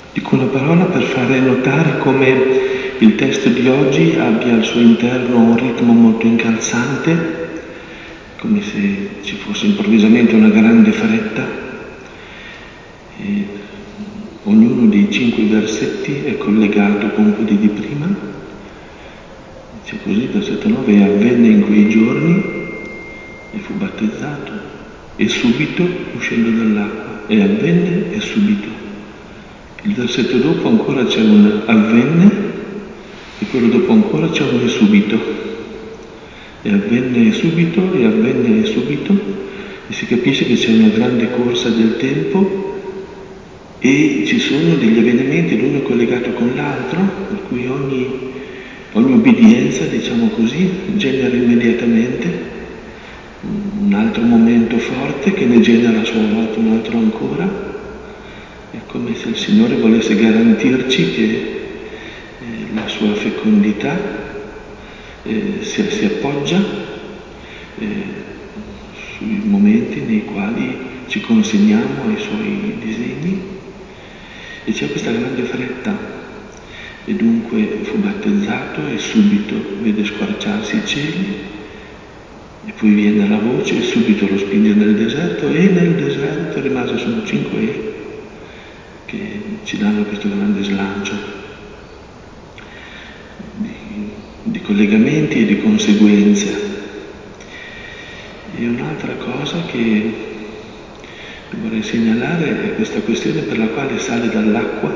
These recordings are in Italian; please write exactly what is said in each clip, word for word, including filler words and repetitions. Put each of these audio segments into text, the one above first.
Dico una parola per fare notare come il testo di oggi abbia al suo interno un ritmo molto incalzante, come se ci fosse improvvisamente una grande fretta. E ognuno dei cinque versetti è collegato con quelli di prima. Dice così, versetto nove: e avvenne in quei giorni, e fu battezzato, e subito uscendo dall'acqua, e avvenne e subito. Il versetto dopo ancora c'è un avvenne, e quello dopo ancora c'è un e subito. E avvenne e subito, e avvenne e subito, e si capisce che c'è una grande corsa del tempo e ci sono degli avvenimenti l'uno collegato con l'altro, per cui ogni, ogni obbedienza, diciamo così, genera immediatamente un altro momento forte che ne genera a sua volta un altro ancora. È come se il Signore volesse garantirci che eh, la sua fecondità eh, si, si appoggia eh, sui momenti nei quali ci consegniamo ai suoi disegni, e c'è questa grande fretta, e dunque fu battezzato e subito vede squarciarsi i cieli, e poi viene la voce e subito lo spinge nel deserto, e nel deserto rimase, sono cinque che ci danno questo grande slancio di, di collegamenti e di conseguenze. E un'altra cosa che vorrei segnalare è questa questione per la quale sale dall'acqua,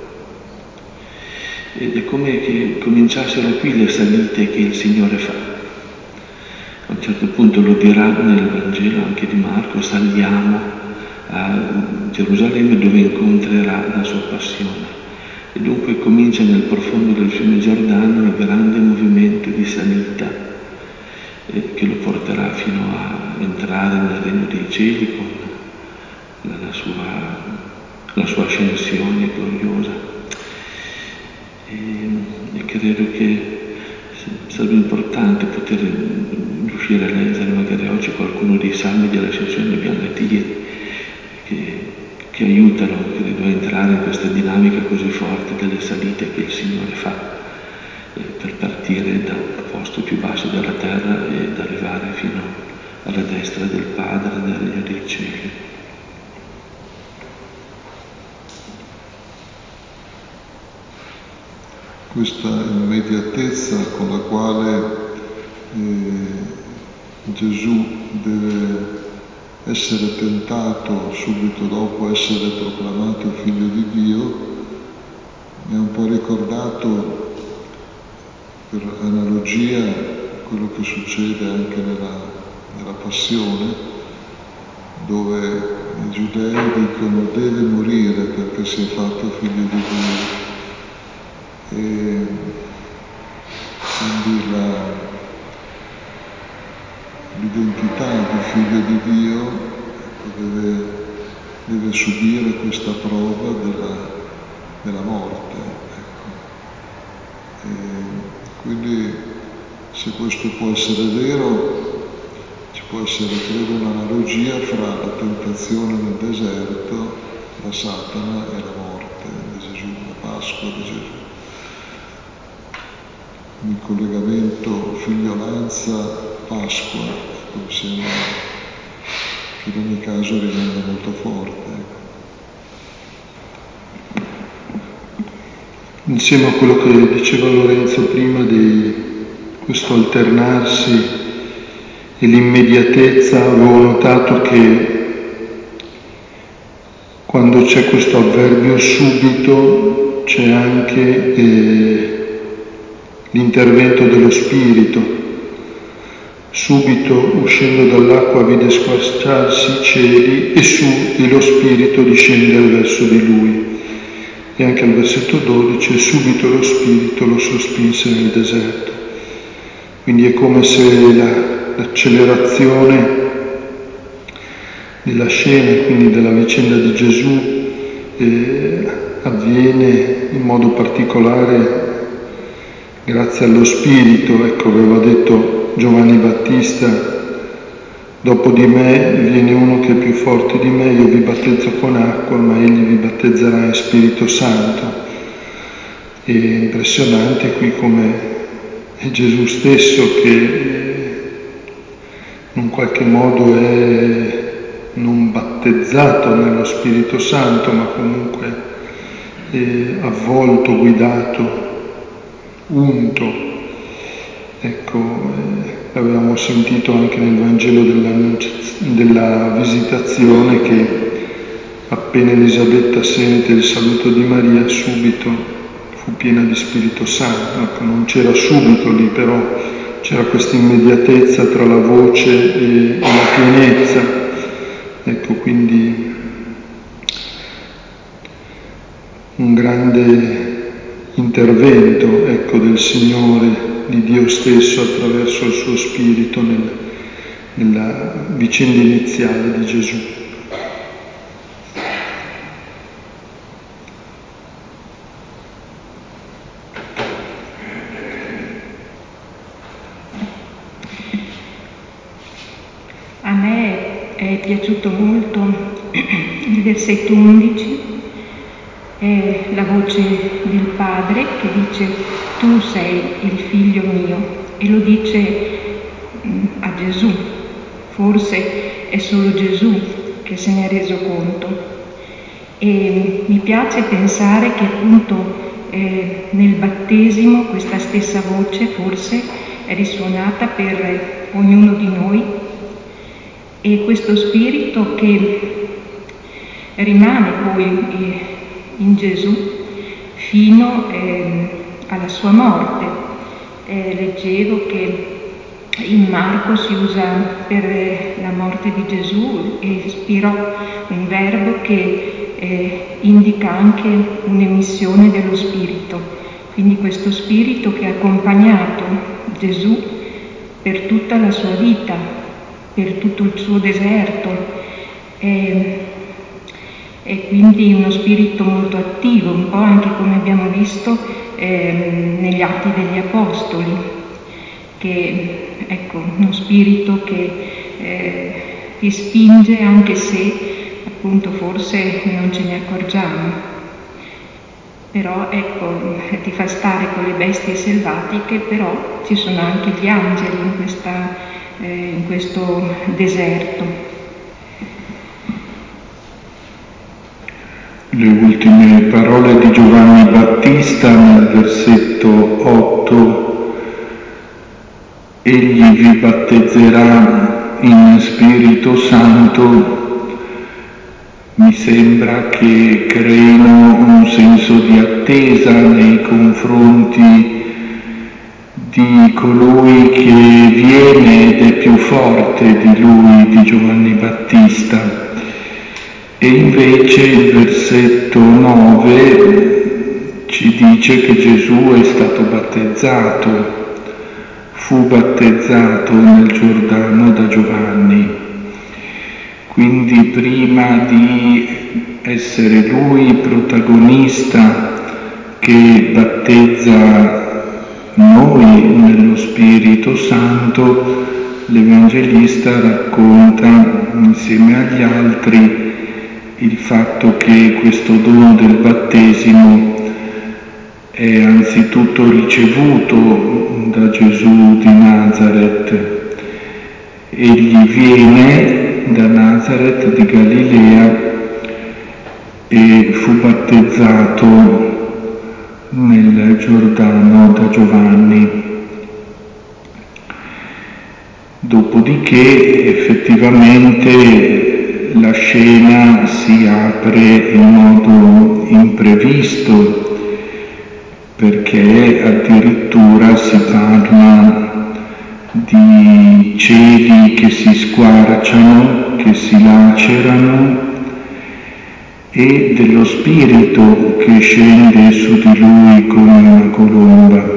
ed è come che cominciassero qui le salite che il Signore fa. A un certo punto lo dirà nel Vangelo anche di Marco: saliamo a Gerusalemme dove incontrerà la sua passione. E dunque comincia nel profondo del fiume Giordano il grande movimento di salita eh, che lo porterà fino a entrare nel regno dei cieli con la, la, sua, la sua ascensione gloriosa. E, e credo che sarebbe importante poter riuscire a leggere magari oggi qualcuno dei salmi dell'ascensione, abbiamo letti ieri, che, che aiutano, credo, a entrare in questa dinamica così forte delle salite che il Signore fa eh, per partire dal posto più basso della terra ed arrivare fino alla destra del Padre nel regno dei cieli. Questa immediatezza con la quale eh, Gesù deve essere tentato subito dopo essere proclamato figlio di Dio mi ha un po' ricordato, per analogia, quello che succede anche nella, nella Passione, dove i giudei dicono deve morire perché si è fatto figlio di Dio. E quindi la, l'identità di figlio di Dio ecco, deve, deve subire questa prova della, della morte. Ecco. E quindi se questo può essere vero, ci può essere, credo, un'analogia fra la tentazione nel deserto da Satana e la morte di Gesù, la Pasqua di Gesù. Il collegamento figliolanza-Pasqua, ecco, mi sembra che in ogni caso rimanga molto forte. Insieme a quello che diceva Lorenzo prima di questo alternarsi e l'immediatezza, avevo notato che quando c'è questo avverbio subito c'è anche eh, l'intervento dello Spirito. Subito, uscendo dall'acqua, vide squarciarsi i cieli e su e lo Spirito discendere verso di lui. E anche al versetto dodici, subito lo Spirito lo sospinse nel deserto. Quindi è come se la, l'accelerazione della scena, quindi della vicenda di Gesù, eh, avviene in modo particolare grazie allo Spirito. Ecco, aveva detto Giovanni Battista dopo di me viene uno che è più forte di me, io vi battezzo con acqua, ma egli vi battezzerà in Spirito Santo. È impressionante qui come è Gesù stesso che in un qualche modo è non battezzato nello Spirito Santo, ma comunque è avvolto, guidato, unto. Ecco, eh, avevamo sentito anche nel Vangelo della Visitazione che appena Elisabetta sente il saluto di Maria, subito fu piena di Spirito Santo. Ecco, non c'era subito lì, però c'era questa immediatezza tra la voce e, e la pienezza. Ecco, quindi un grande intervento, ecco, del Signore, di Dio stesso attraverso il suo Spirito nel, nella vicenda iniziale di Gesù. A me è piaciuto molto il versetto undici, è la voce del Padre che dice: tu sei il figlio mio, e lo dice a Gesù. Forse è solo Gesù che se ne è reso conto, e mi piace pensare che appunto eh, nel battesimo questa stessa voce forse è risuonata per ognuno di noi, e questo spirito che rimane poi eh, in Gesù fino eh, alla sua morte. Eh, leggevo che in Marco si usa per la morte di Gesù e spirò un verbo che eh, indica anche un'emissione dello Spirito, quindi questo Spirito che ha accompagnato Gesù per tutta la sua vita, per tutto il suo deserto, e, e quindi uno spirito molto attivo, un po' anche come abbiamo visto eh, negli Atti degli Apostoli, che ecco, uno spirito che eh, ti spinge anche se appunto forse non ce ne accorgiamo, però ecco, ti fa stare con le bestie selvatiche, però ci sono anche gli angeli in, questa, eh, in questo deserto. Le ultime parole di Giovanni Battista nel versetto otto: egli vi battezzerà in Spirito Santo, mi sembra che creino un senso di attesa nei confronti di colui che viene ed è più forte di lui, di Giovanni Battista. E invece il versetto nove ci dice che Gesù è stato battezzato, fu battezzato nel Giordano da Giovanni. Quindi prima di essere lui protagonista che battezza noi nello Spirito Santo, l'Evangelista racconta insieme agli altri il fatto che questo dono del battesimo è anzitutto ricevuto da Gesù di Nazaret. Egli viene da Nazaret di Galilea e fu battezzato nel Giordano da Giovanni. Dopodiché effettivamente la scena si apre in modo imprevisto, perché addirittura si parla di cieli che si squarciano, che si lacerano, e dello Spirito che scende su di lui come una colomba.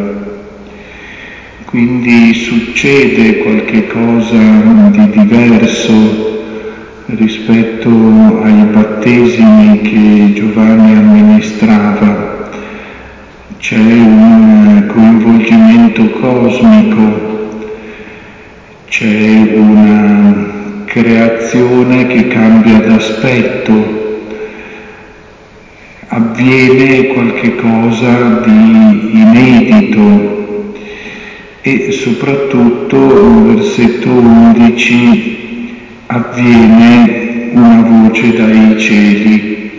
Quindi succede qualche cosa di diverso rispetto ai battesimi che Giovanni amministrava. C'è un coinvolgimento cosmico, c'è una non è che cambia d'aspetto, avviene qualche cosa di inedito. E soprattutto nel versetto undici avviene una voce dai cieli.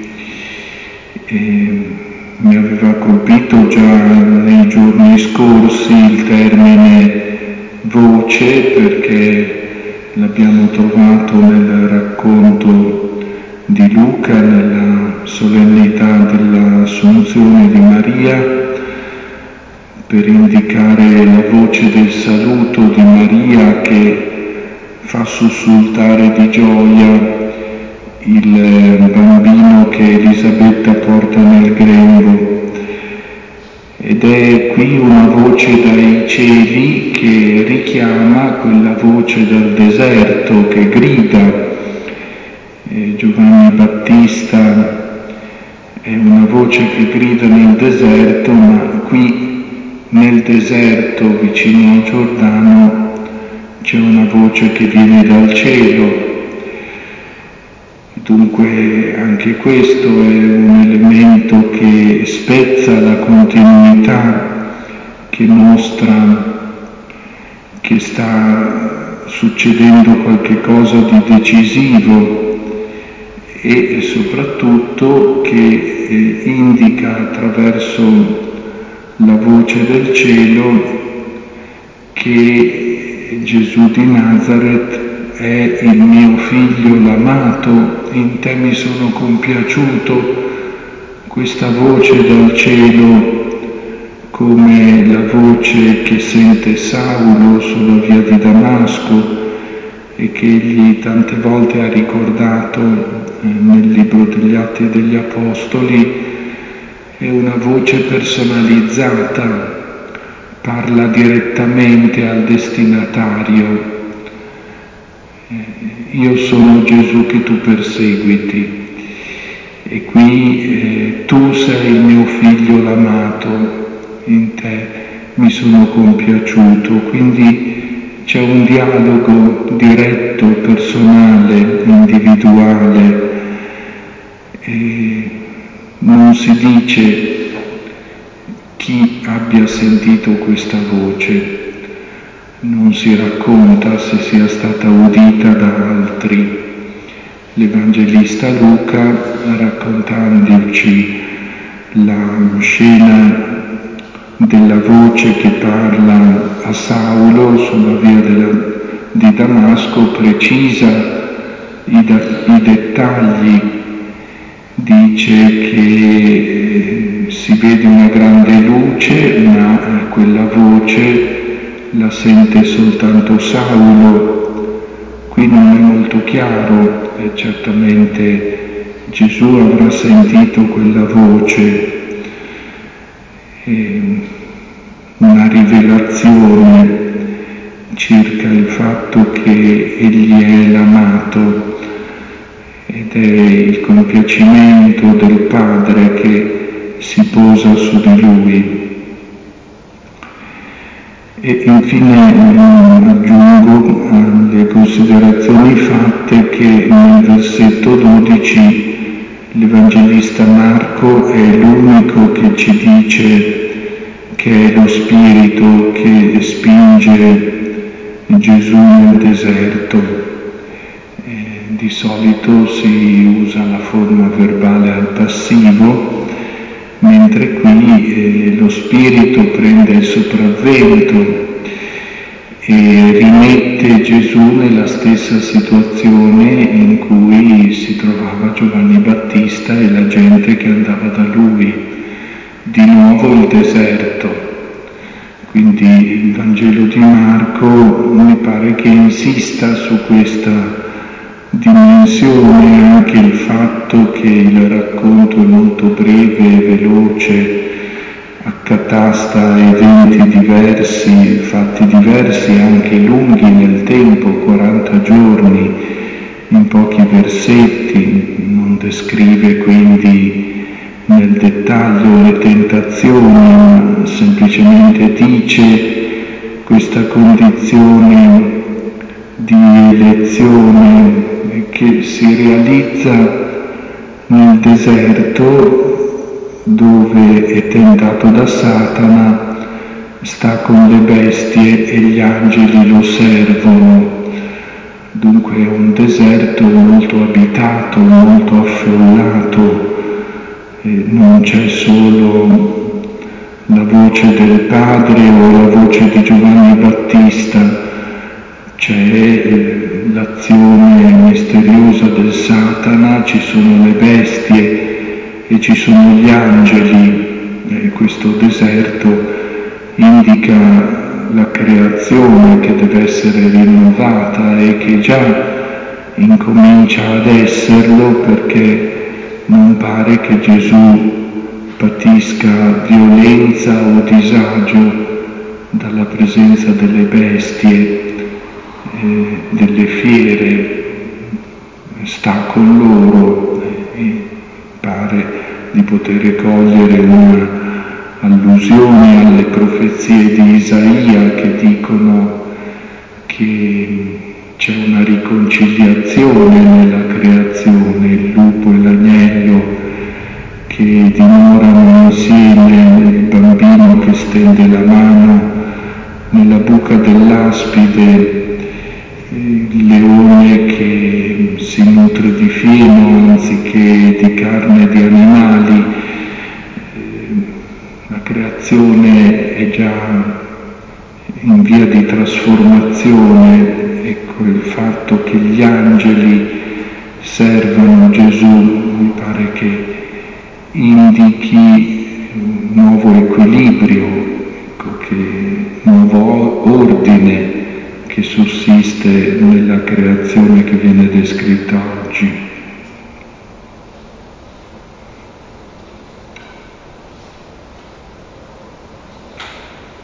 E mi aveva colpito già nei giorni scorsi il termine voce, perché l'abbiamo trovato nel racconto di Luca, nella solennità dell'Assunzione di Maria, per indicare la voce del saluto di Maria che fa sussultare di gioia il bambino che Elisabetta porta nel grembo. Ed è qui una voce dai cieli che richiama quella voce dal deserto che grida. E Giovanni Battista è una voce che grida nel deserto, ma qui nel deserto, vicino al Giordano, c'è una voce che viene dal cielo. Dunque anche questo è un elemento che spezza la continuità, che mostra che sta succedendo qualche cosa di decisivo e soprattutto che eh, indica attraverso la voce del cielo che Gesù di Nazaret è il mio figlio l'amato, in te mi sono compiaciuto. Questa voce dal cielo, come la voce che sente Saulo sulla via di Damasco e che egli tante volte ha ricordato eh, nel libro degli Atti degli Apostoli, è una voce personalizzata, parla direttamente al destinatario. Io sono Gesù che tu perseguiti e qui eh, tu sei il mio figlio l'amato, in te mi sono compiaciuto. Quindi c'è un dialogo diretto, personale, individuale. E non si dice chi abbia sentito questa voce, non si racconta se sia stata udita da altri. L'Evangelista Luca, raccontandoci la scena della voce che parla a Saulo sulla via della, di Damasco, precisa i, da, i dettagli. Dice che si vede una grande luce, ma quella voce la sente soltanto Saulo. Qui non è molto chiaro, e certamente Gesù avrà sentito quella voce, e una rivelazione circa il fatto che egli è l'amato ed è il compiacimento del Padre che si posa su di lui. E infine aggiungo alle considerazioni fatte che nel versetto dodici l'Evangelista Marco è l'unico che ci dice che è lo Spirito che spinge Gesù nel deserto. Di solito si usa la forma verbale al passivo, mentre qui eh, lo Spirito prende il sopravvento e rimette Gesù nella stessa situazione in cui si trovava Giovanni Battista e la gente che andava da lui. Di nuovo il deserto. Quindi il Vangelo di Marco mi pare che insista su questa dimensione, anche il fatto che il racconto è molto breve e veloce, accatasta eventi diversi, fatti diversi, anche lunghi nel tempo, quaranta giorni, in pochi versetti, non descrive quindi nel dettaglio le tentazioni, ma semplicemente dice questa condizione di elezione che che si realizza nel deserto, dove è tentato da Satana, sta con le bestie e gli angeli lo servono. Dunque è un deserto molto abitato, molto affollato, e non c'è solo la voce del Padre o la voce di Giovanni Battista, c'è l'azione misteriosa del Satana, ci sono le bestie e ci sono gli angeli. E questo deserto indica la creazione che deve essere rinnovata e che già incomincia ad esserlo, perché non pare che Gesù patisca violenza o disagio dalla presenza delle bestie, eh, delle fiere, sta con loro e pare di poter cogliere una allusione alle profezie di Isaia che dicono che c'è una riconciliazione nella creazione, il lupo e l'agnello che dimorano insieme, il bambino che stende la mano nella buca dell'aspide, il leone che si nutre di fieno anziché di carne di animali. La creazione è già in via di trasformazione. Ecco, il fatto che gli angeli servano Gesù mi pare che indichi un nuovo equilibrio, ecco, che nuovo ordine che sussiste nella creazione che viene descritta oggi.